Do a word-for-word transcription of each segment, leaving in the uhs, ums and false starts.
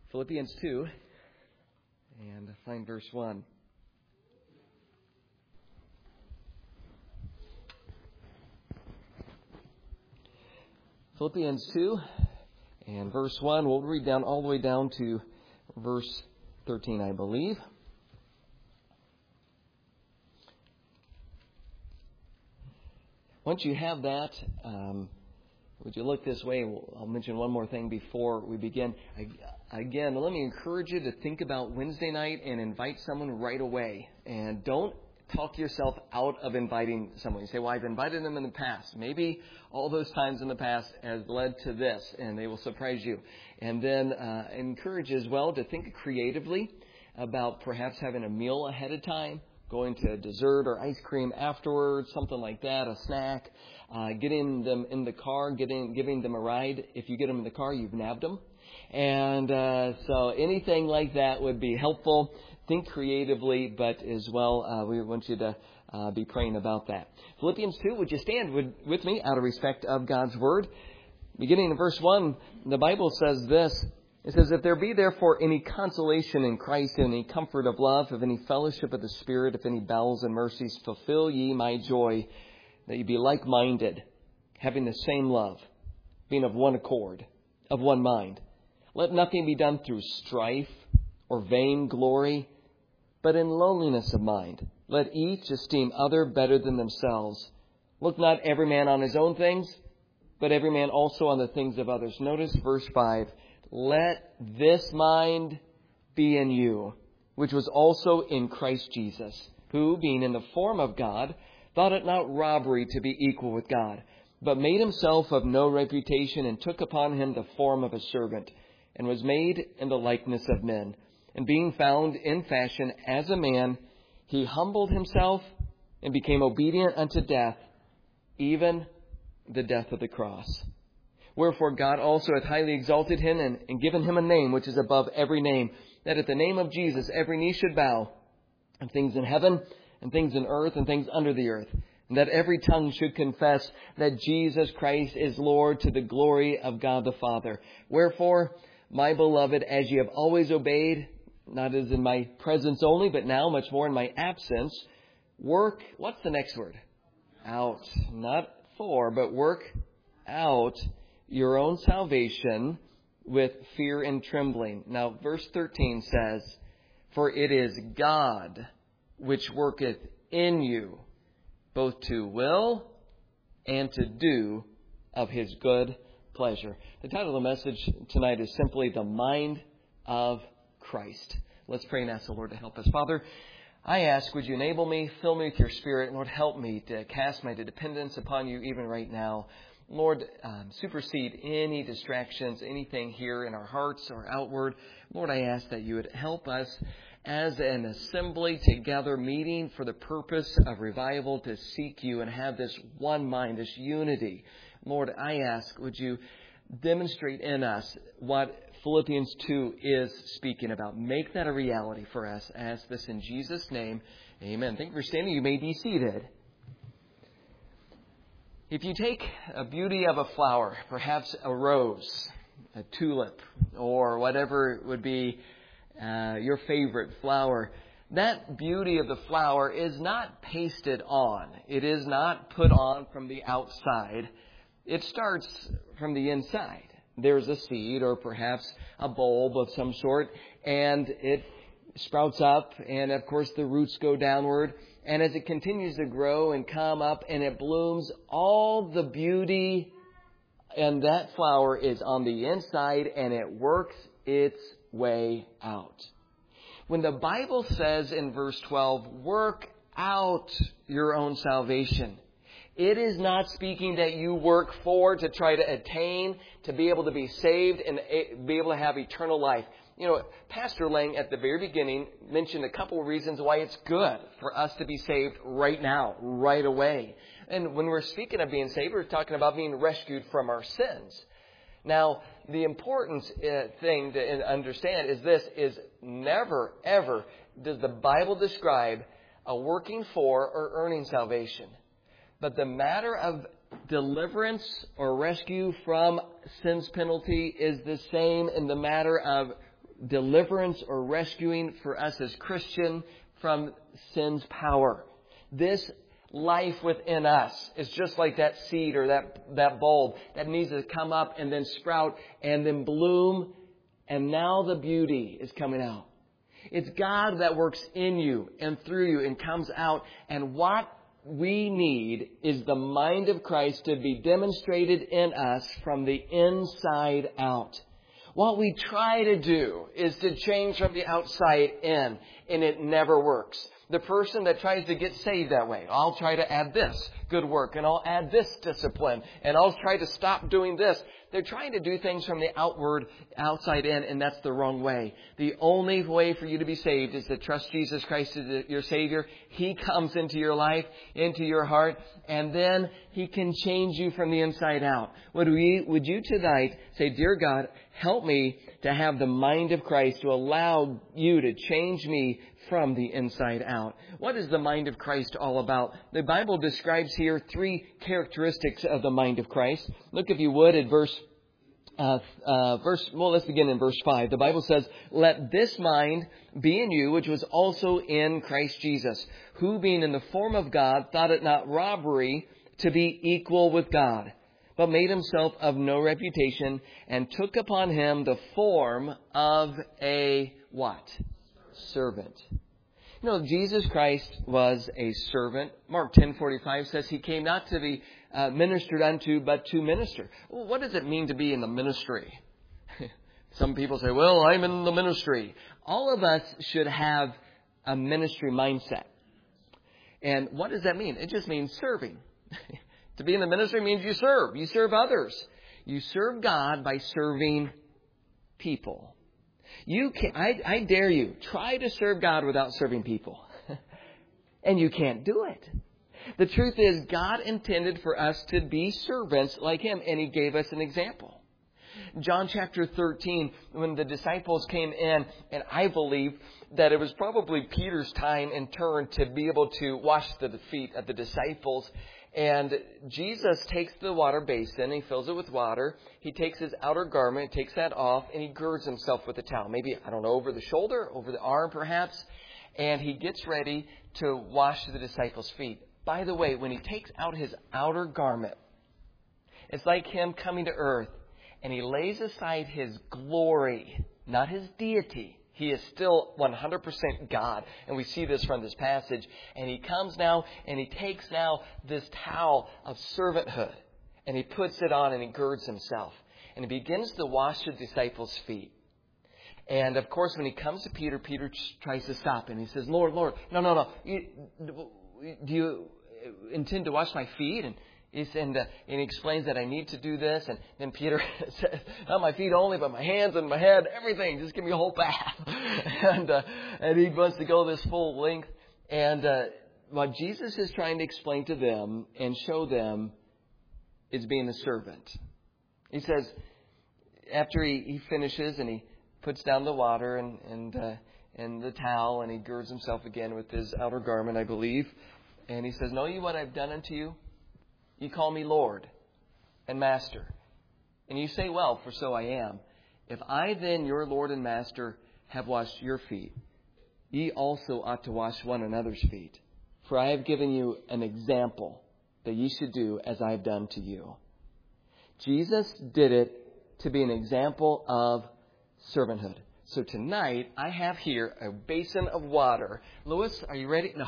Philippians two, and find verse one. Philippians two, and verse one. We'll read down all the way down to verse thirteen, I believe. Once you have that, um, would you look this way? I'll mention one more thing before we begin. Again, let me encourage you to think about Wednesday night and invite someone right away. And don't talk yourself out of inviting someone. You say, well, I've invited them in the past. Maybe all those times in the past has led to this, and they will surprise you. And then uh, encourage as well to think creatively about perhaps having a meal ahead of time, going to dessert or ice cream afterwards, something like that, a snack, uh, getting them in the car, getting giving them a ride. If you get them in the car, you've nabbed them. And uh, so anything like that would be helpful. Think creatively, but as well, uh, we want you to uh, be praying about that. Philippians two, would you stand with, with me out of respect of God's Word? Beginning in verse one, the Bible says this. It says, if there be therefore any consolation in Christ, any comfort of love, of any fellowship of the Spirit, if any bowels and mercies, fulfill ye my joy, that ye be like-minded, having the same love, being of one accord, of one mind. Let nothing be done through strife or vain glory, but in lowliness of mind. Let each esteem other better than themselves. Look not every man on his own things, but every man also on the things of others. Notice verse five. Let this mind be in you, which was also in Christ Jesus, who, being in the form of God, thought it not robbery to be equal with God, but made himself of no reputation, and took upon him the form of a servant, and was made in the likeness of men. And being found in fashion as a man, he humbled himself and became obedient unto death, even the death of the cross. Wherefore God also hath highly exalted him, and, and given him a name which is above every name, that at the name of Jesus every knee should bow, and things in heaven, and things in earth, and things under the earth, and that every tongue should confess that Jesus Christ is Lord, to the glory of God the Father. Wherefore, my beloved, as ye have always obeyed, not as in my presence only, but now much more in my absence, work, what's the next word? Out. Not for, but work out your own salvation with fear and trembling. Now, verse thirteen says, for it is God which worketh in you, both to will and to do of his good pleasure. The title of the message tonight is simply The Mind of Christ. Let's pray and ask the Lord to help us. Father, I ask, would you enable me, fill me with your Spirit, and Lord, help me to cast my dependence upon you even right now. Lord, um, supersede any distractions, anything here in our hearts or outward. Lord, I ask that you would help us as an assembly together, meeting for the purpose of revival, to seek you and have this one mind, this unity. Lord, I ask, would you demonstrate in us what Philippians two is speaking about. Make that a reality for us. I ask this in Jesus' name. Amen. Thank you for standing. You may be seated. If you take a beauty of a flower, perhaps a rose, a tulip, or whatever would be uh, your favorite flower, that beauty of the flower is not pasted on. It is not put on from the outside. It starts from the inside. There's a seed or perhaps a bulb of some sort, and it sprouts up, and of course the roots go downward. And as it continues to grow and come up and it blooms, all the beauty in that flower is on the inside, and it works its way out. When the Bible says in verse twelve, work out your own salvation, it is not speaking that you work for to try to attain, to be able to be saved and be able to have eternal life. You know, Pastor Lang at the very beginning mentioned a couple of reasons why it's good for us to be saved right now, right away. And when we're speaking of being saved, we're talking about being rescued from our sins. Now, the important uh, thing to understand is this, is never, ever does the Bible describe a working for or earning salvation. But the matter of deliverance or rescue from sin's penalty is the same in the matter of deliverance or rescuing for us as Christian from sin's power. This life within us is just like that seed or that, that bulb that needs to come up and then sprout and then bloom. And now the beauty is coming out. It's God that works in you and through you and comes out. And what we need is the mind of Christ to be demonstrated in us from the inside out. What we try to do is to change from the outside in, and it never works. The person that tries to get saved that way, I'll try to add this good work, and I'll add this discipline, and I'll try to stop doing this. They're trying to do things from the outward, outside in, and that's the wrong way. The only way for you to be saved is to trust Jesus Christ as your Savior. He comes into your life, into your heart, and then He can change you from the inside out. Would we, would you tonight say, Dear God, help me to have the mind of Christ, to allow you to change me from the inside out. What is the mind of Christ all about? The Bible describes here three characteristics of the mind of Christ. Look, if you would, at verse, uh, uh, verse, well, let's begin in verse five. The Bible says, let this mind be in you, which was also in Christ Jesus, who being in the form of God, thought it not robbery to be equal with God, but made himself of no reputation and took upon him the form of a what? Servant. You know, Jesus Christ was a servant. Mark ten forty-five says He came not to be uh, ministered unto, but to minister. Well, what does it mean to be in the ministry? Some people say, well, I'm in the ministry. All of us should have a ministry mindset. And what does that mean? It just means serving. To be in the ministry means you serve. You serve others. You serve God by serving people. You can, I, I dare you, try to serve God without serving people. And you can't do it. The truth is, God intended for us to be servants like Him, and He gave us an example. John chapter thirteen, when the disciples came in, and I believe that it was probably Peter's time and turn to be able to wash the feet of the disciples. And Jesus takes the water basin, He fills it with water. He takes His outer garment, takes that off, and He girds Himself with a towel. Maybe, I don't know, over the shoulder, over the arm perhaps. And He gets ready to wash the disciples' feet. By the way, when He takes out His outer garment, it's like Him coming to earth, and He lays aside His glory, not His deity. He is still one hundred percent God. And we see this from this passage. And He comes now and He takes now this towel of servanthood. And He puts it on and He girds Himself. And He begins to wash the disciples' feet. And of course, when He comes to Peter, Peter tries to stop him. He says, Lord, Lord, no, no, no. You, do you intend to wash my feet? And He's and, uh, and He explains that I need to do this. And then Peter says, not my feet only, but my hands and my head, everything. Just give me a whole bath. and uh, and He wants to go this full length. And uh, what Jesus is trying to explain to them and show them is being a servant. He says, after he, he finishes and He puts down the water and, and, uh, and the towel, and He girds Himself again with His outer garment, I believe. And He says, know ye what I've done unto you? You call me Lord and Master. And you say, well, for so I am. If I then, your Lord and Master, have washed your feet, ye also ought to wash one another's feet. For I have given you an example that ye should do as I have done to you. Jesus did it to be an example of servanthood. So tonight, I have here a basin of water. Louis, are you ready? No.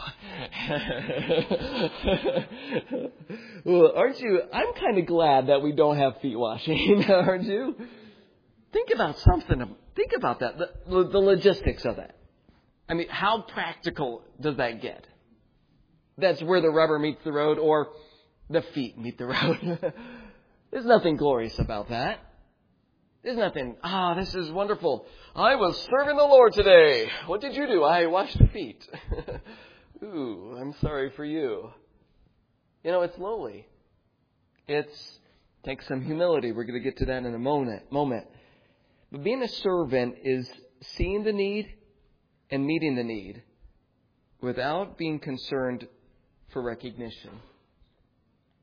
Well, aren't you? I'm kind of glad that we don't have feet washing, aren't you? Think about something. Think about that, the, the logistics of that. I mean, how practical does that get? That's where the rubber meets the road, or the feet meet the road. There's nothing glorious about that. There's nothing, ah, this is wonderful. I was serving the Lord today. What did you do? I washed the feet. Ooh, I'm sorry for you. You know, it's lowly. It's takes some humility. We're going to get to that in a moment. moment. But being a servant is seeing the need and meeting the need without being concerned for recognition.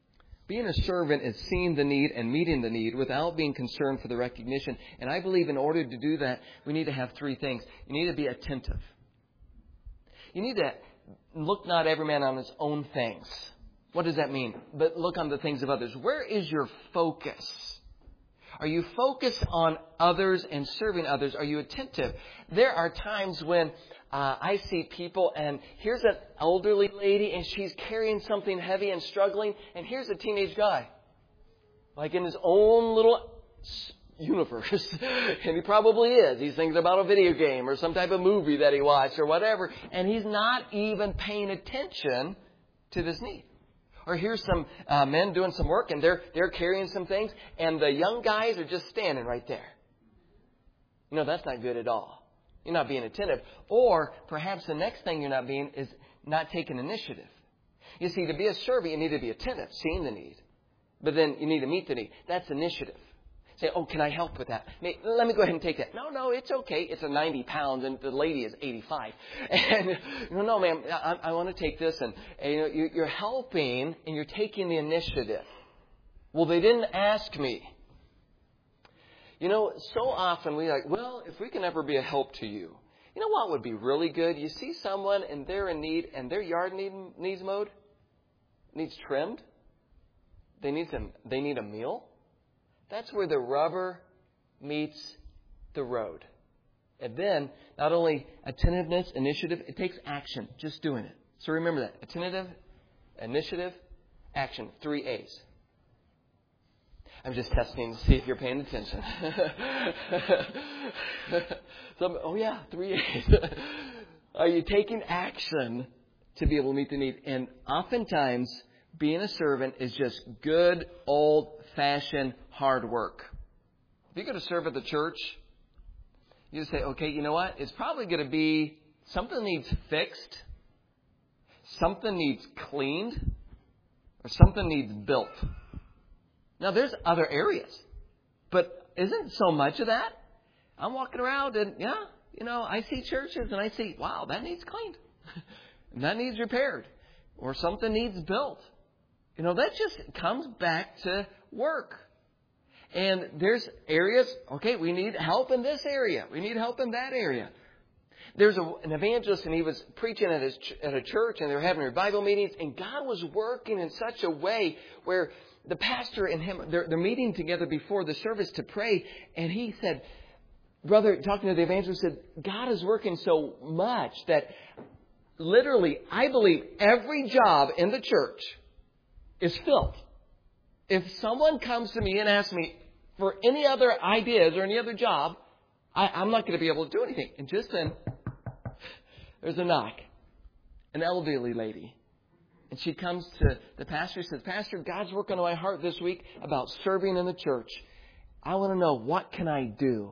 Being a servant is seeing the need and meeting the need without being concerned for the recognition. And I believe in order to do that, we need to have three things. You need to be attentive. You need to look not every man on his own things. What does that mean? But look on the things of others. Where is your focus? Are you focused on others and serving others? Are you attentive? There are times when uh, I see people and here's an elderly lady and she's carrying something heavy and struggling. And here's a teenage guy. Like in his own little universe. And he probably is. He's thinking about a video game or some type of movie that he watched or whatever. And he's not even paying attention to this need. Or here's some uh, men doing some work and they're they're carrying some things and the young guys are just standing right there. You know, that's not good at all. You're not being attentive. Or perhaps the next thing you're not being is not taking initiative. You see, to be a servant, you need to be attentive, seeing the need. But then you need to meet the need. That's initiative. Say, oh, can I help with that? Let me go ahead and take that. No, no, it's okay. It's a ninety pounds and the lady is eighty-five. And, no, no, ma'am, I, I want to take this. And, and you know, you're helping and you're taking the initiative. Well, they didn't ask me. You know, so often we like, well, if we can ever be a help to you. You know what would be really good? You see someone and they're in need and their yard need, needs mowed, needs trimmed. They need some, they need a meal. That's where the rubber meets the road. And then, not only attentiveness, initiative, it takes action, just doing it. So remember that. Attentive, initiative, action. Three A's. I'm just testing to see if you're paying attention. Some, oh yeah, three A's. Are you taking action to be able to meet the need? And oftentimes, being a servant is just good, old-fashioned hard work. If you're going to serve at the church, you just say, okay, you know what? It's probably going to be something needs fixed, something needs cleaned, or something needs built. Now, there's other areas, but isn't so much of that? I'm walking around and, yeah, you know, I see churches and I see, wow, that needs cleaned. And that needs repaired. Or something needs built. You know, that just comes back to work. And there's areas, okay, we need help in this area. We need help in that area. There's a, an evangelist and he was preaching at, his, at a church and they were having revival meetings. And God was working in such a way where the pastor and him, they're, they're meeting together before the service to pray. And he said, brother, talking to the evangelist, said, God is working so much that literally, I believe every job in the church is filled. If someone comes to me and asks me for any other ideas or any other job, I, I'm not going to be able to do anything. And just then, there's a knock. An elderly lady. And she comes to the pastor and says, Pastor, God's working on my heart this week about serving in the church. I want to know, what can I do?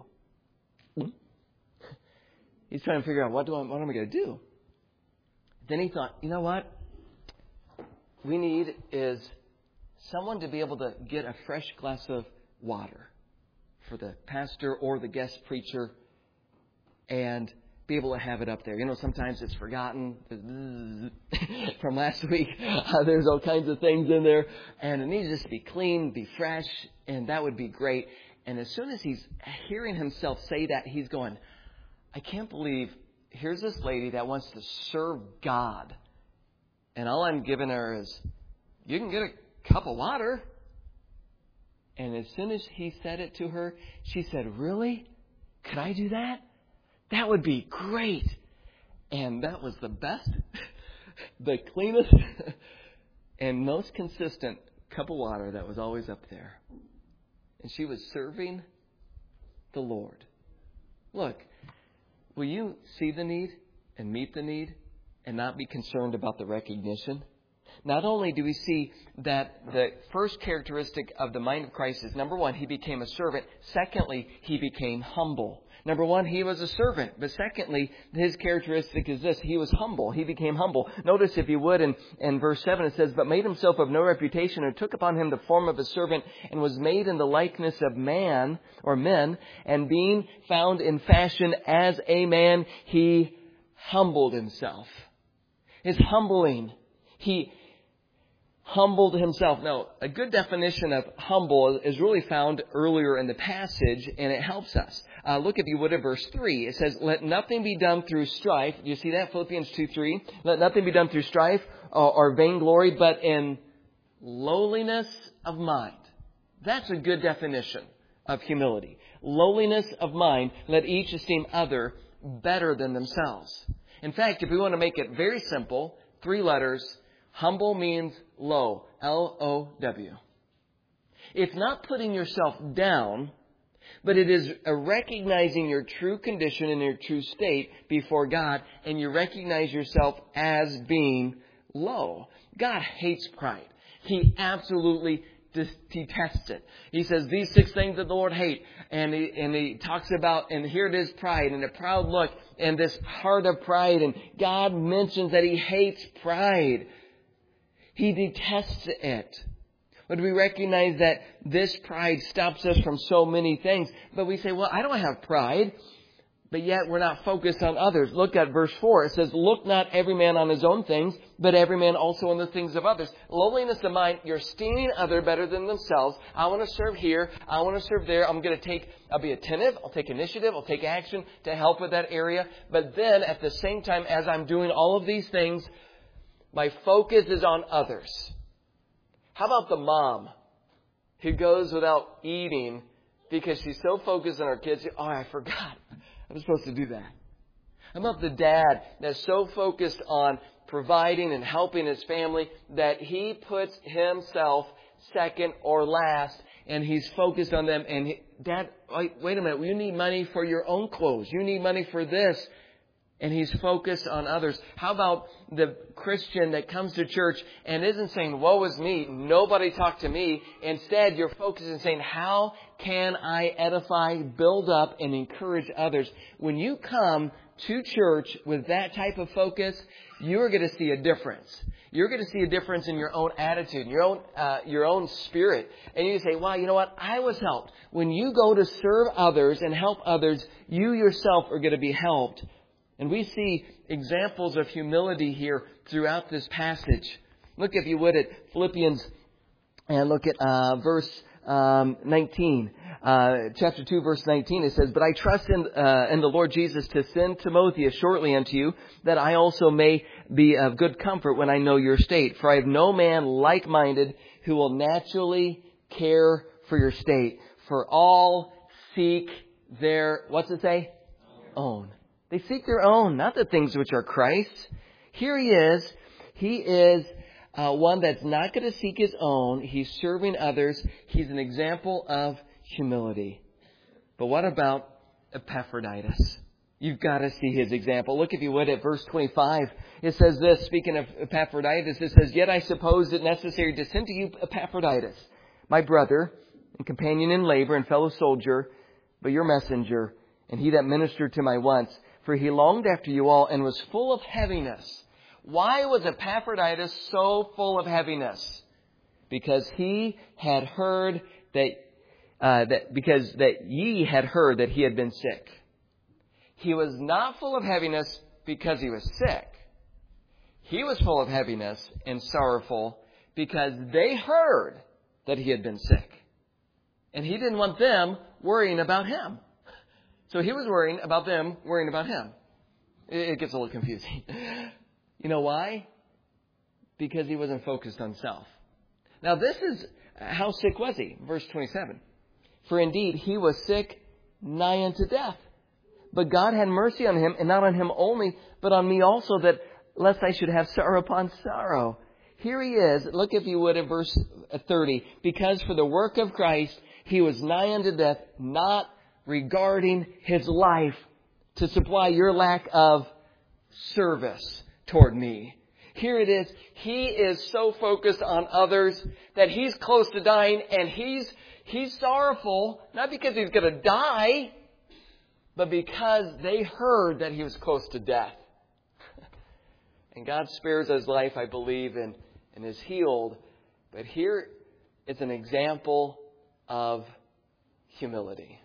He's trying to figure out, what do I, what am I going to do? Then he thought, you know what? We need is someone to be able to get a fresh glass of water for the pastor or the guest preacher and be able to have it up there. You know, sometimes it's forgotten from last week. Uh, there's all kinds of things in there. And it needs just to be clean, be fresh, and that would be great. And as soon as he's hearing himself say that, he's going, I can't believe here's this lady that wants to serve God. And all I'm giving her is, you can get a cup of water. And as soon as he said it to her, she said, really? Could I do that? That would be great. And that was the best, the cleanest, and most consistent cup of water that was always up there. And she was serving the Lord. Look, will you see the need and meet the need and not be concerned about the recognition? Not only do we see that the first characteristic of the mind of Christ is, number one, he became a servant. Secondly, he became humble. Number one, he was a servant. But secondly, his characteristic is this. He was humble. He became humble. Notice, if you would, in, in verse seven, it says, but made himself of no reputation and took upon him the form of a servant and was made in the likeness of man or men. And being found in fashion as a man, he humbled himself. His humbling. He humbled himself. Now, a good definition of humble is really found earlier in the passage, and it helps us. Uh, look, if you would, at verse three. It says, let nothing be done through strife. Do you see that? Philippians two three. Let nothing be done through strife or, or vainglory, but in lowliness of mind. That's a good definition of humility. Lowliness of mind. Let each esteem other better than themselves. In fact, if we want to make it very simple, three letters, humble means low. L O W. It's not putting yourself down, but it is a recognizing your true condition and your true state before God, and you recognize yourself as being low. God hates pride. He absolutely detests it. He says these six things that the Lord hates, and he, and he talks about, and here it is, pride, and a proud look, and this heart of pride, and God mentions that He hates pride. He detests it. But we recognize that this pride stops us from so many things. But we say, well, I don't have pride. But yet we're not focused on others. Look at verse four. It says, look not every man on his own things, but every man also on the things of others. Lowliness of mind, you're esteeming other better than themselves. I want to serve here. I want to serve there. I'm going to take, I'll be attentive. I'll take initiative. I'll take action to help with that area. But then at the same time, as I'm doing all of these things, my focus is on others. How about the mom who goes without eating because she's so focused on her kids? Oh, I forgot. I was supposed to do that. How about the dad that's so focused on providing and helping his family that he puts himself second or last, and he's focused on them. And he, Dad, wait, wait a minute. You need money for your own clothes. You need money for this. And he's focused on others. How about the Christian that comes to church and isn't saying, woe is me, nobody talk to me. Instead, you're focused on saying, how can I edify, build up, and encourage others? When you come to church with that type of focus, you're going to see a difference. You're going to see a difference in your own attitude, your own uh, your own spirit. And you say, wow, you know what? I was helped. When you go to serve others and help others, you yourself are going to be helped. And we see examples of humility here throughout this passage. Look, if you would, at Philippians and look at uh, verse um, nineteen. Uh, chapter two, verse nineteen, it says, but I trust in, uh, in the Lord Jesus to send Timotheus shortly unto you, that I also may be of good comfort when I know your state. For I have no man like-minded who will naturally care for your state. For all seek their, what's it say? Own. They seek their own, not the things which are Christ's. Here he is. He is uh, one that's not going to seek his own. He's serving others. He's an example of humility. But what about Epaphroditus? You've got to see his example. Look, if you would, at verse twenty-five. It says this, speaking of Epaphroditus, it says, yet I suppose it necessary to send to you Epaphroditus, my brother and companion in labor and fellow soldier, but your messenger, and he that ministered to my wants. For he longed after you all and was full of heaviness. Why was Epaphroditus so full of heaviness? Because he had heard that, uh, that because that ye had heard that he had been sick. He was not full of heaviness because he was sick. He was full of heaviness and sorrowful because they heard that he had been sick. And he didn't want them worrying about him. So he was worrying about them worrying about him. It gets a little confusing. You know why? Because he wasn't focused on self. Now this is, how sick was he? Verse twenty-seven. For indeed he was sick nigh unto death. But God had mercy on him, and not on him only, but on me also, that lest I should have sorrow upon sorrow. Here he is. Look, if you would, at verse thirty. Because for the work of Christ he was nigh unto death, not regarding his life to supply your lack of service toward me. Here it is. He is so focused on others that he's close to dying, and he's he's sorrowful, not because he's going to die, but because they heard that he was close to death. And God spares his life, I believe, and, and is healed. But here is an example of humility.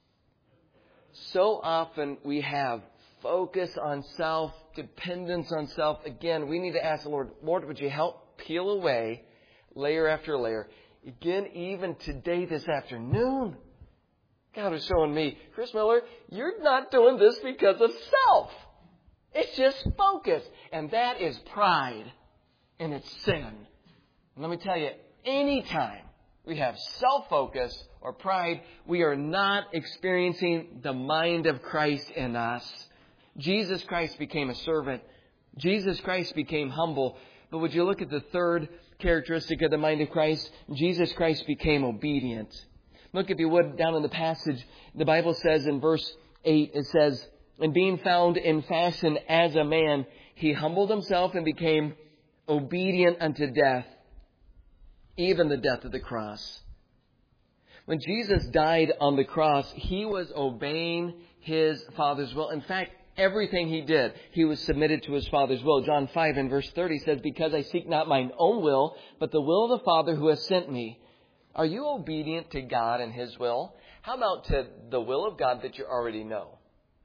So often we have focus on self, dependence on self. Again, we need to ask the Lord, Lord, would you help peel away layer after layer. Again, even today, this afternoon, God was showing me, Chris Miller, you're not doing this because of self. It's just focus. And that is pride. And it's sin. And let me tell you, anytime we have self-focus or pride, we are not experiencing the mind of Christ in us. Jesus Christ became a servant. Jesus Christ became humble. But would you look at the third characteristic of the mind of Christ? Jesus Christ became obedient. Look, if you would, down in the passage, the Bible says in verse eight, it says, and being found in fashion as a man, he humbled himself and became obedient unto death, even the death of the cross. When Jesus died on the cross, He was obeying His Father's will. In fact, everything He did, He was submitted to His Father's will. John five and verse thirty says, because I seek not mine own will, but the will of the Father who has sent me. Are you obedient to God and His will? How about to the will of God that you already know?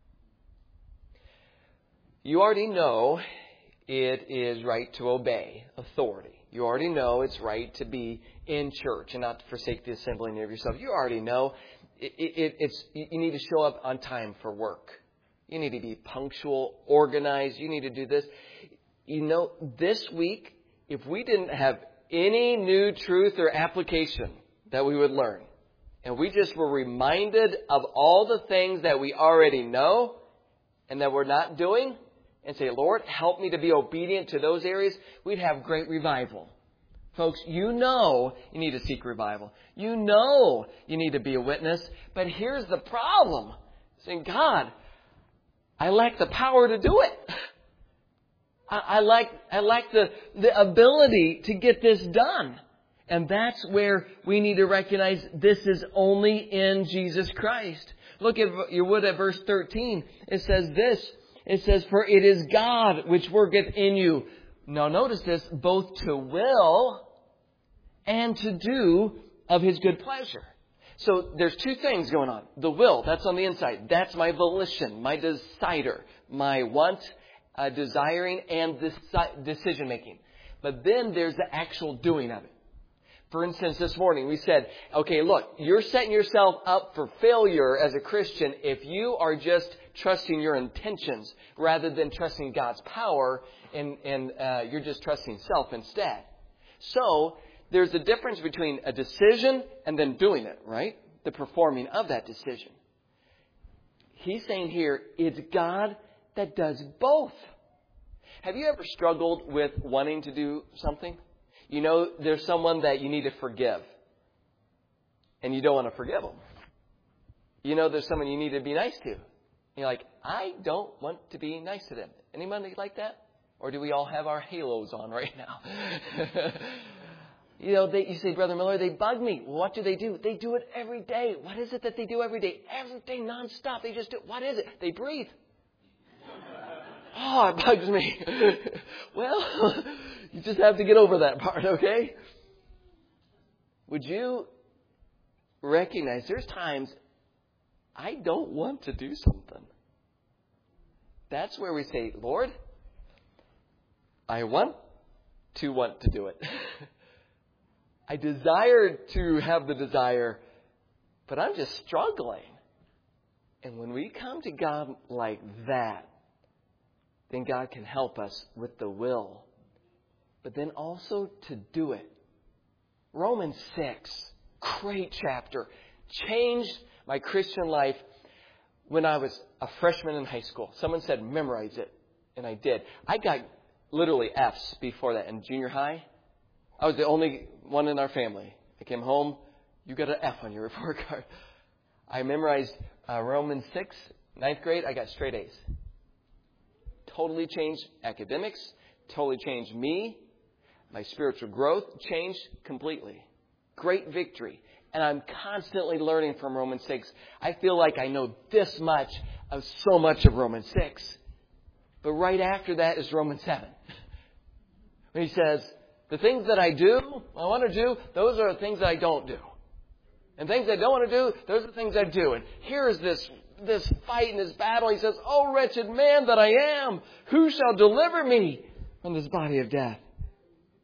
You already know it is right to obey authority. You already know it's right to be in church and not to forsake the assembling of yourself. You already know it, it, it's you need to show up on time for work. You need to be punctual, organized. You need to do this. You know, this week, if we didn't have any new truth or application that we would learn, and we just were reminded of all the things that we already know and that we're not doing, and say, Lord, help me to be obedient to those areas, we'd have great revival. Folks, you know you need to seek revival. You know you need to be a witness. But here's the problem. Saying, God, I lack the power to do it. I, I lack, I lack the, the ability to get this done. And that's where we need to recognize this is only in Jesus Christ. Look at, you would at verse thirteen. It says this. It says, for it is God which worketh in you. Now notice this, both to will and to do of His good pleasure. So there's two things going on. The will, that's on the inside. That's my volition, my decider, my want, uh, desiring, and deci- decision making. But then there's the actual doing of it. For instance, this morning we said, okay, look, you're setting yourself up for failure as a Christian if you are just trusting your intentions rather than trusting God's power, and, and uh, you're just trusting self instead. So there's a difference between a decision and then doing it, right? The performing of that decision. He's saying here, it's God that does both. Have you ever struggled with wanting to do something? You know, there's someone that you need to forgive, and you don't want to forgive them. You know, there's someone you need to be nice to. You're like, I don't want to be nice to them. Anybody like that? Or do we all have our halos on right now? You know, they, you say, Brother Miller, they bug me. Well, what do they do? They do it every day. What is it that they do every day? Every day, nonstop. They just do it. What is it? They breathe. Oh, it bugs me. Well, you just have to get over that part, okay? Would you recognize there's times I don't want to do something? That's where we say, Lord, I want to want to do it. I desire to have the desire, but I'm just struggling. And when we come to God like that, then God can help us with the will, but then also to do it. Romans six, great chapter, changed my Christian life when I was a freshman in high school. Someone said, memorize it, and I did. I got literally F's before that in junior high. I was the only one in our family. I came home, you got an F on your report card. I memorized uh, Romans six, ninth grade, I got straight A's. Totally changed academics, totally changed me. My spiritual growth changed completely. Great victory. And I'm constantly learning from Romans six. I feel like I know this much of so much of Romans six. But right after that is Romans seven. When he says, the things that I do, I want to do, those are the things that I don't do. And things I don't want to do, those are the things I do. And here is this this fight and this battle. He says, oh, wretched man that I am, who shall deliver me from this body of death?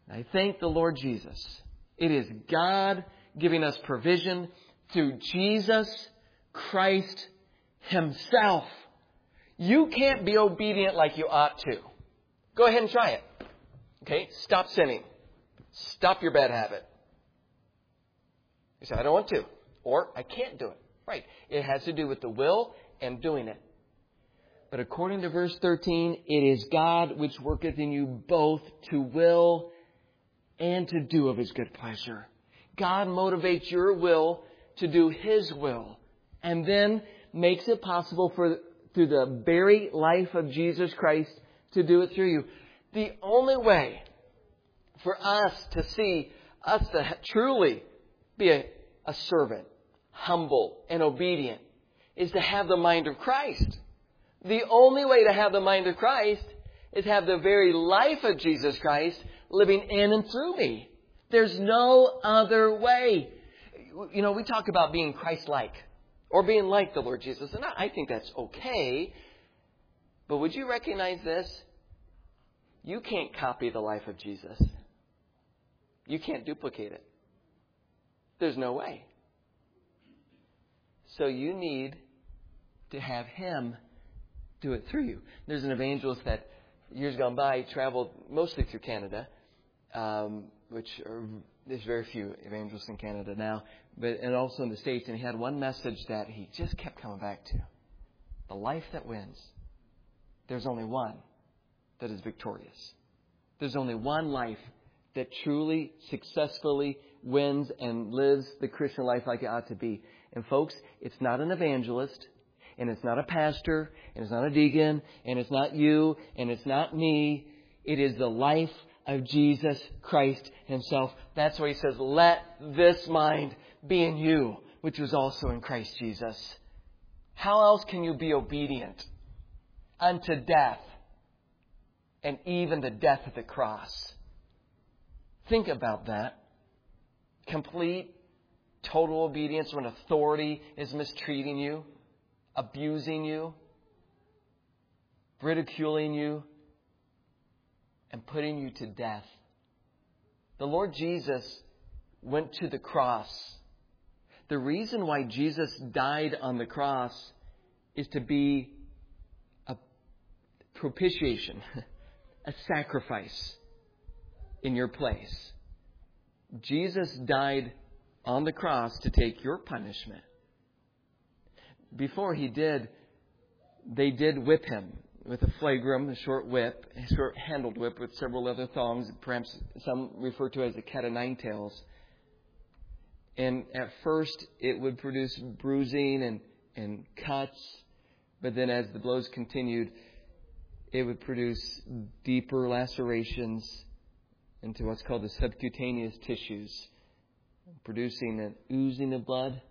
I thank the Lord Jesus. It is God giving us provision through Jesus Christ Himself. You can't be obedient like you ought to. Go ahead and try it. Okay? Stop sinning. Stop your bad habit. You say, I don't want to. Or, I can't do it. Right. It has to do with the will and doing it. But according to verse thirteen, it is God which worketh in you both to will and to do of His good pleasure. God motivates your will to do His will. And then makes it possible for through the very life of Jesus Christ to do it through you. The only way for us to see, us to truly be a, a servant, humble and obedient, is to have the mind of Christ. The only way to have the mind of Christ is have the very life of Jesus Christ living in and through me. There's no other way. You know, we talk about being Christ-like or being like the Lord Jesus. And I think that's okay. But would you recognize this? You can't copy the life of Jesus. You can't duplicate it. There's no way. So you need to have Him do it through you. There's an evangelist that years gone by traveled mostly through Canada, um, which are, there's very few evangelists in Canada now, but and also in the States. And he had one message that he just kept coming back to: the life that wins. There's only one that is victorious. There's only one life that truly, successfully wins and lives the Christian life like it ought to be. And folks, it's not an evangelist, and it's not a pastor, and it's not a deacon, and it's not you, and it's not me. It is the life of Jesus Christ Himself. That's why He says, let this mind be in you, which was also in Christ Jesus. How else can you be obedient unto death, and even the death of the cross? Think about that. Complete, total obedience when authority is mistreating you, abusing you, ridiculing you, and putting you to death. The Lord Jesus went to the cross. The reason why Jesus died on the cross is to be a propitiation, a sacrifice in your place. Jesus died on the cross to take your punishment. Before He did, they did whip Him with a flagrum, a short whip, a short handled whip with several other thongs, perhaps some refer to as a cat o' nine tails. And at first it would produce bruising and, and cuts, but then as the blows continued, it would produce deeper lacerations into what's called the subcutaneous tissues, producing an oozing of blood.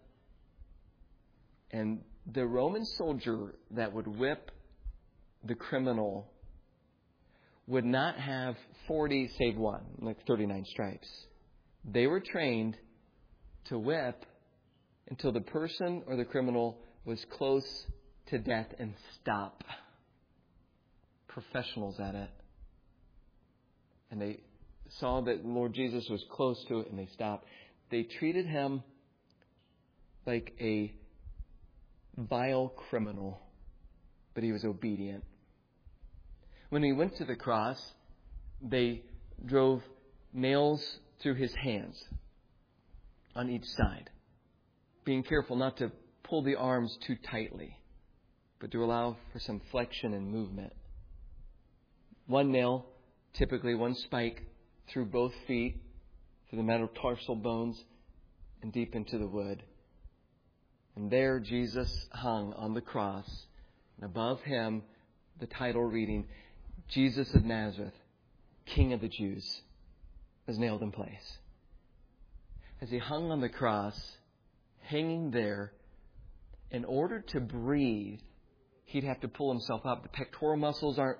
And the Roman soldier that would whip the criminal would not have forty save one, like thirty-nine stripes. They were trained to whip until the person or the criminal was close to death and stop. Professionals at it. And they saw that Lord Jesus was close to it and they stopped. They treated Him like a vile criminal, but He was obedient. When He went to the cross, they drove nails through His hands on each side, being careful not to pull the arms too tightly, but to allow for some flexion and movement. One nail, typically one spike, through both feet, through the metatarsal bones, and deep into the wood. And there Jesus hung on the cross, and above Him the title reading, Jesus of Nazareth, King of the Jews, was nailed in place. As He hung on the cross, hanging there, in order to breathe, He'd have to pull Himself up. The pectoral muscles aren't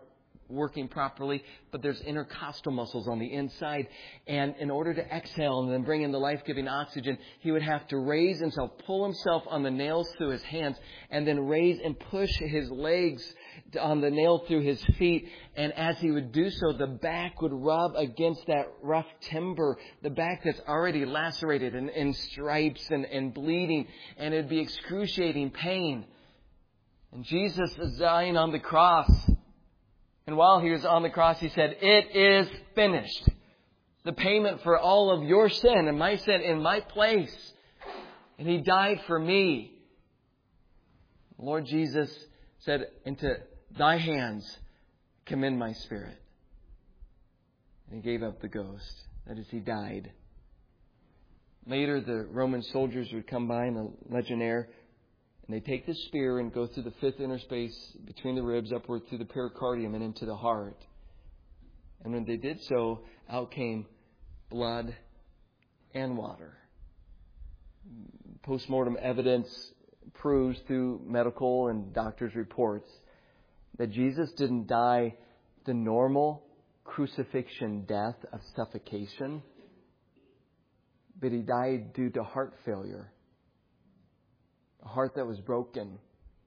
working properly, but there's intercostal muscles on the inside. And in order to exhale and then bring in the life-giving oxygen, he would have to raise himself, pull himself on the nails through his hands, and then raise and push his legs on the nail through his feet. And as he would do so, the back would rub against that rough timber, the back that's already lacerated and in stripes and, and bleeding, and it'd be excruciating pain. And Jesus is dying on the cross. And while he was on the cross, he said, "It is finished." The payment for all of your sin and my sin in my place. And he died for me. Lord Jesus said, "Into thy hands commend my spirit." And he gave up the ghost. That is, he died. Later, the Roman soldiers would come by, and the legionnaire, and they take the spear and go through the fifth interspace between the ribs, upward through the pericardium and into the heart. And when they did so, out came blood and water. Postmortem evidence proves through medical and doctors' reports that Jesus didn't die the normal crucifixion death of suffocation, but he died due to heart failure. A heart that was broken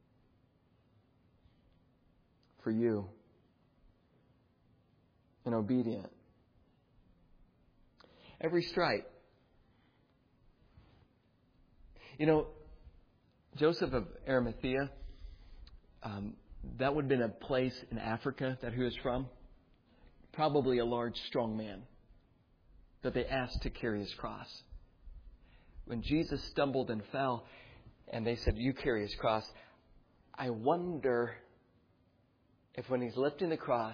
for you and obedient. Every stripe. You know, Joseph of Arimathea, um, that would have been a place in Africa that he was from. Probably a large, strong man that they asked to carry his cross. When Jesus stumbled and fell, and they said, "You carry his cross," I wonder if when he's lifting the cross,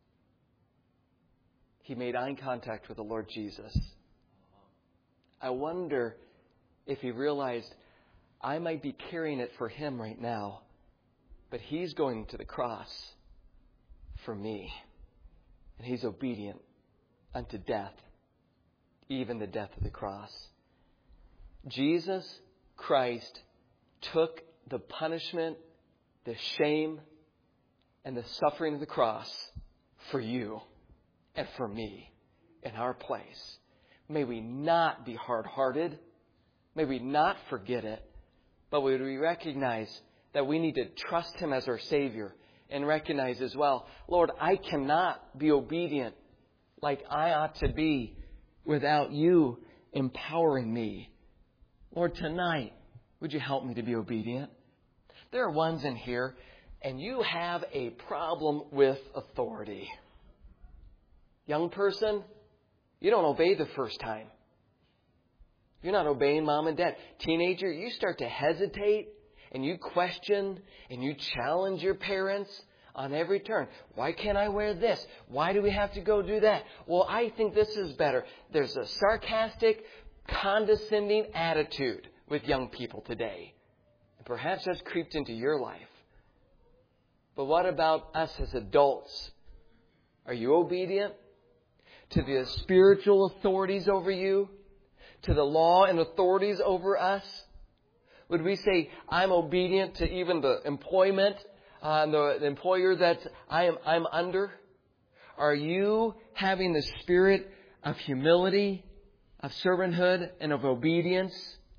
he made eye contact with the Lord Jesus. I wonder if he realized, I might be carrying it for him right now, but he's going to the cross for me. And he's obedient unto death, even the death of the cross. Jesus Christ took the punishment, the shame, and the suffering of the cross for you and for me in our place. May we not be hard-hearted. May we not forget it. But we recognize that we need to trust him as our Savior and recognize as well, Lord, I cannot be obedient like I ought to be without you empowering me. Lord, tonight, would you help me to be obedient? There are ones in here, and you have a problem with authority. Young person, you don't obey the first time. You're not obeying mom and dad. Teenager, you start to hesitate, and you question, and you challenge your parents on every turn. Why can't I wear this? Why do we have to go do that? Well, I think this is better. There's a sarcastic, condescending attitude with young people today. And perhaps that's creeped into your life. But what about us as adults? Are you obedient to the spiritual authorities over you? To the law and authorities over us? Would we say, I'm obedient to even the employment, uh, the, the employer that I am I'm under? Are you having the spirit of humility, of servanthood, and of obedience?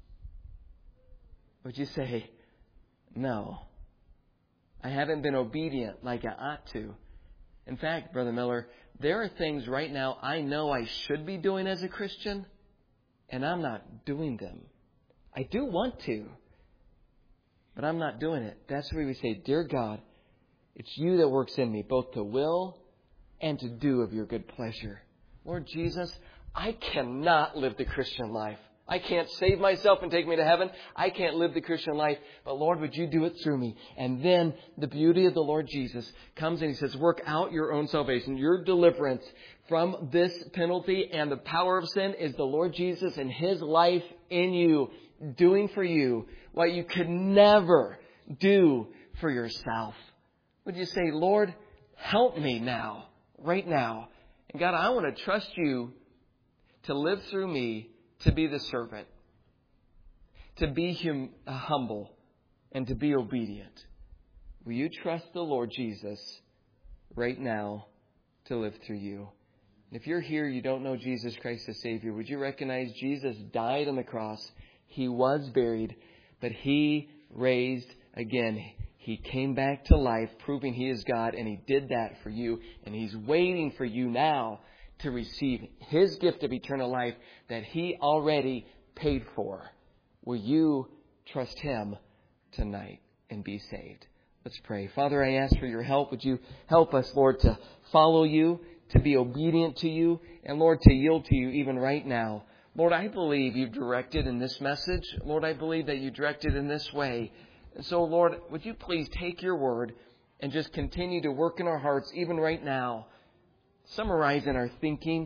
Would you say, no, I haven't been obedient like I ought to? In fact, Brother Miller, there are things right now I know I should be doing as a Christian, and I'm not doing them. I do want to, but I'm not doing it. That's where we say, Dear God, it's you that works in me, both to will and to do of your good pleasure. Lord Jesus, I cannot live the Christian life. I can't save myself and take me to heaven. I can't live the Christian life. But Lord, would you do it through me? And then the beauty of the Lord Jesus comes and he says, work out your own salvation, your deliverance from this penalty. And the power of sin is the Lord Jesus and his life in you, doing for you what you could never do for yourself. Would you say, Lord, help me now, right now. And God, I want to trust you to live through me, to be the servant, to be hum- humble, and to be obedient. Will you trust the Lord Jesus right now to live through you. And if you're here, you don't know Jesus Christ as Savior, would you recognize Jesus died on the cross? He was buried, but He raised again. He came back to life, proving He is God, and He did that for you. And He's waiting for you now to receive His gift of eternal life that He already paid for. Will you trust Him tonight and be saved? Let's pray. Father, I ask for your help. Would you help us, Lord, to follow you, to be obedient to you, and, Lord, to yield to you even right now. Lord, I believe you've directed in this message. Lord, I believe that you directed in this way. And so, Lord, would you please take your word and just continue to work in our hearts even right now, summarize in our thinking,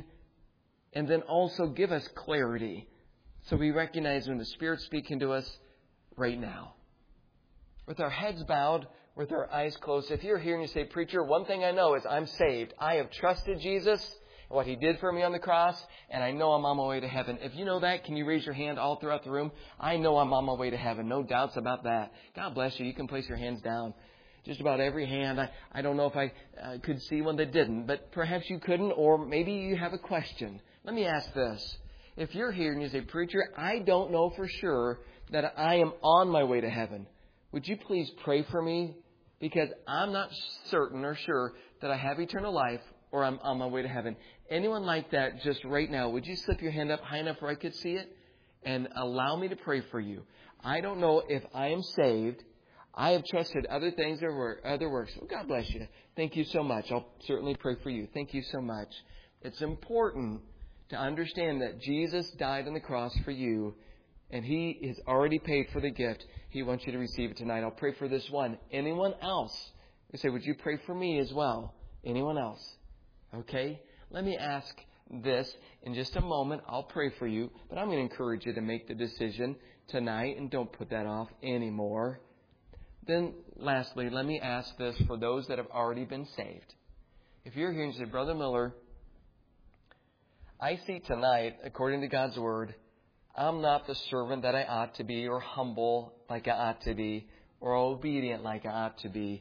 and then also give us clarity so we recognize when the Spirit's speaking to us right now. With our heads bowed, with our eyes closed, if you're here and you say, Preacher, one thing I know is I'm saved. I have trusted Jesus and what He did for me on the cross, and I know I'm on my way to heaven. If you know that, can you raise your hand all throughout the room? I know I'm on my way to heaven. No doubts about that. God bless you. You can place your hands down. Just about every hand. I, I don't know if I uh, could see one that didn't, but perhaps you couldn't, or maybe you have a question. Let me ask this. If you're here and you say, Preacher, I don't know for sure that I am on my way to heaven, would you please pray for me? Because I'm not certain or sure that I have eternal life or I'm on my way to heaven. Anyone like that, just right now, would you slip your hand up high enough where I could see it and allow me to pray for you? I don't know if I am saved. I have trusted other things or other works. Well, God bless you. Thank you so much. I'll certainly pray for you. Thank you so much. It's important to understand that Jesus died on the cross for you, and He has already paid for the gift. He wants you to receive it tonight. I'll pray for this one. Anyone else? You say, would you pray for me as well? Anyone else? Okay. Let me ask this in just a moment. I'll pray for you, but I'm going to encourage you to make the decision tonight and don't put that off anymore. Then lastly, let me ask this for those that have already been saved. If you're here and you say, Brother Miller, I see tonight, according to God's Word, I'm not the servant that I ought to be, or humble like I ought to be, or obedient like I ought to be.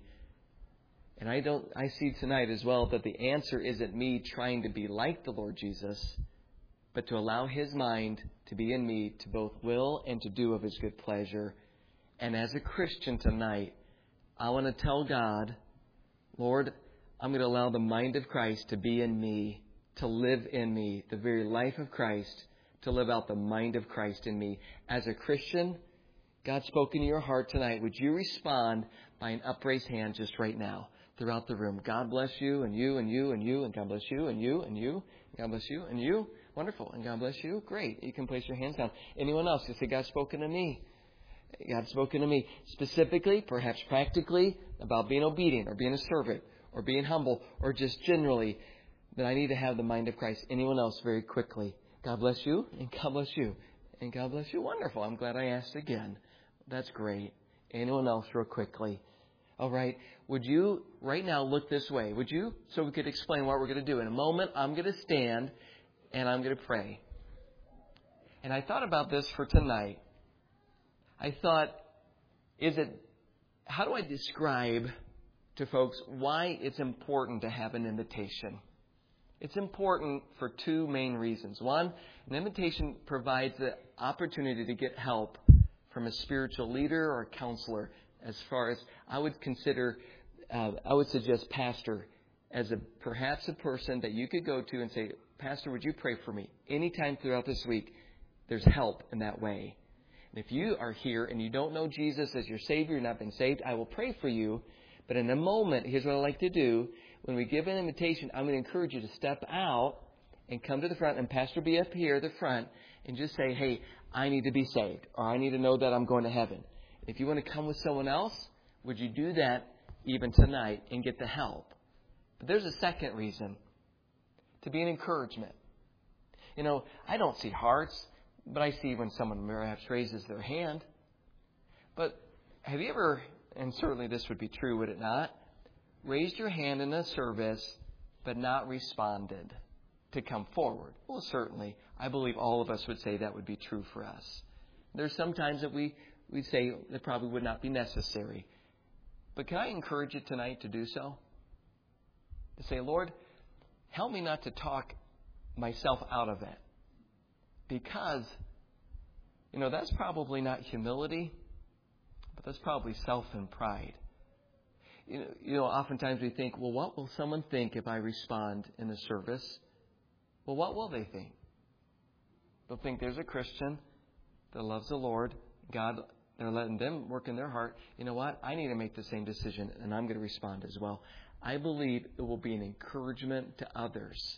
And I don't. I see tonight as well that the answer isn't me trying to be like the Lord Jesus, but to allow His mind to be in me to both will and to do of His good pleasure. And as a Christian tonight, I want to tell God, Lord, I'm going to allow the mind of Christ to be in me, to live in me, the very life of Christ, to live out the mind of Christ in me. As a Christian, God spoke into your heart tonight. Would you respond by an upraised hand just right now throughout the room? God bless you and you and you and you and God bless you and you and you. God bless you and you. Wonderful. And God bless you. Great. You can place your hands down. Anyone else? You say, God's spoken to me. God's spoken to me specifically, perhaps practically, about being obedient or being a servant or being humble or just generally that I need to have the mind of Christ. Anyone else very quickly? God bless you and God bless you and God bless you. Wonderful. I'm glad I asked again. That's great. Anyone else real quickly? All right. Would you right now look this way? Would you? So we could explain what we're going to do. In a moment, I'm going to stand and I'm going to pray. And I thought about this for tonight. I thought, is it, how do I describe to folks why it's important to have an invitation? It's important for two main reasons. One, an invitation provides the opportunity to get help from a spiritual leader or a counselor. As far as I would consider, uh, I would suggest pastor as a perhaps a person that you could go to and say, Pastor, would you pray for me? Anytime throughout this week, there's help in that way. And if you are here and you don't know Jesus as your Savior, you've not been saved, I will pray for you. But in a moment, here's what I like to do. When we give an invitation, I'm going to encourage you to step out and come to the front, and Pastor be up here at the front, and just say, hey, I need to be saved, or I need to know that I'm going to heaven. If you want to come with someone else, would you do that even tonight and get the help? But there's a second reason, to be an encouragement. You know, I don't see hearts, but I see when someone perhaps raises their hand. But have you ever, and certainly this would be true, would it not, raised your hand in a service but not responded to come forward? Well, certainly. I believe all of us would say that would be true for us. There's some times that we, we say that probably would not be necessary. But can I encourage you tonight to do so? To say, Lord, help me not to talk myself out of it. Because, you know, that's probably not humility, but that's probably self and pride. You know, you know, oftentimes we think, well, what will someone think if I respond in the service? Well, what will they think? They'll think there's a Christian that loves the Lord. God, they're letting them work in their heart. You know what? I need to make the same decision, and I'm going to respond as well. I believe it will be an encouragement to others.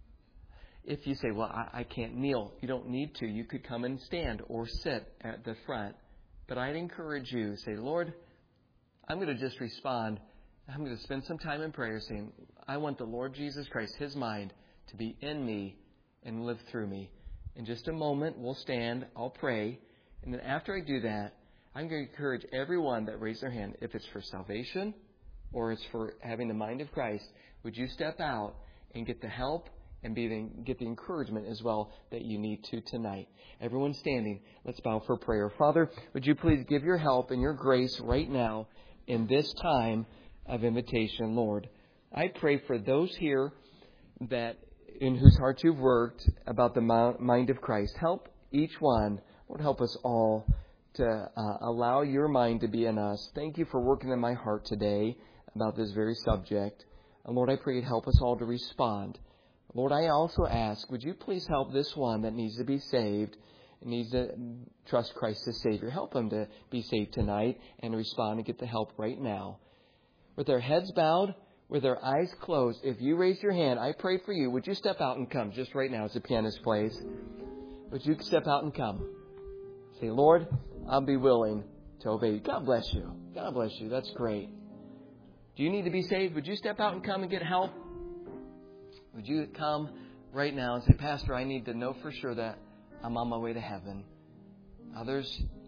If you say, well, I, I can't kneel, you don't need to. You could come and stand or sit at the front. But I'd encourage you, say, Lord, I'm going to just respond. I'm going to spend some time in prayer saying, I want the Lord Jesus Christ, His mind, to be in me and live through me. In just a moment, we'll stand, I'll pray, and then after I do that, I'm going to encourage everyone that raised their hand, if it's for salvation or it's for having the mind of Christ, would you step out and get the help and be the, get the encouragement as well that you need to tonight. Everyone standing, let's bow for prayer. Father, would you please give your help and your grace right now in this time of invitation, Lord. I pray for those here that in whose hearts you've worked about the mind of Christ. Help each one. Lord, help us all to uh, allow your mind to be in us. Thank you for working in my heart today about this very subject. And Lord, I pray you'd help us all to respond. Lord, I also ask, would you please help this one that needs to be saved, needs to trust Christ as Savior. Help them to be saved tonight and respond and get the help right now. With their heads bowed, with their eyes closed, if you raise your hand, I pray for you. Would you step out and come just right now as the pianist plays? Would you step out and come? Say, Lord, I'll be willing to obey you. God bless you. God bless you. That's great. Do you need to be saved? Would you step out and come and get help? Would you come right now and say, Pastor, I need to know for sure that I'm on my way to heaven. Others,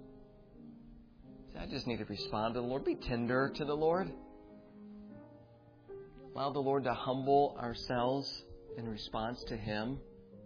I just need to respond to the Lord. Be tender to the Lord. Allow the Lord to humble ourselves in response to Him.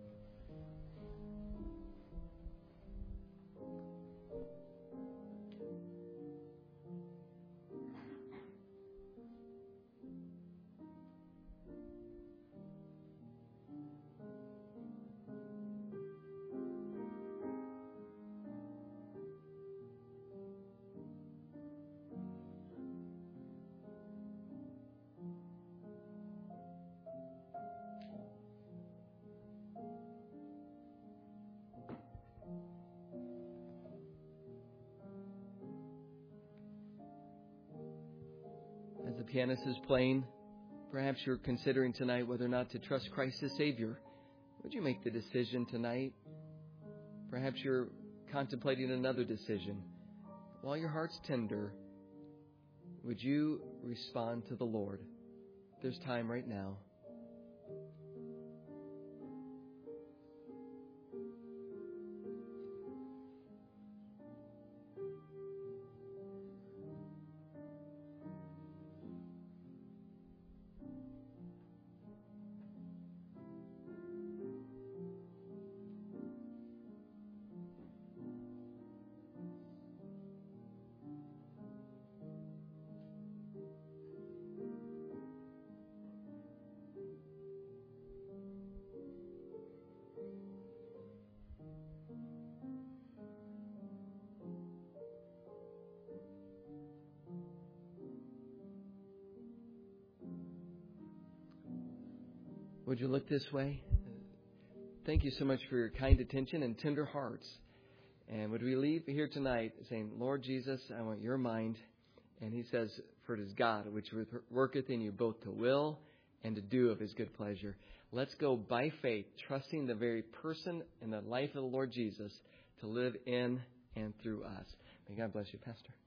As the pianist is playing, perhaps you're considering tonight whether or not to trust Christ as Savior. Would you make the decision tonight? Perhaps you're contemplating another decision. While your heart's tender, would you respond to the Lord? There's time right now. Would you look this way? Thank you so much for your kind attention and tender hearts. And would we leave here tonight saying, Lord Jesus, I want your mind. And He says, for it is God which worketh in you both to will and to do of His good pleasure. Let's go by faith, trusting the very person and the life of the Lord Jesus to live in and through us. May God bless you, Pastor.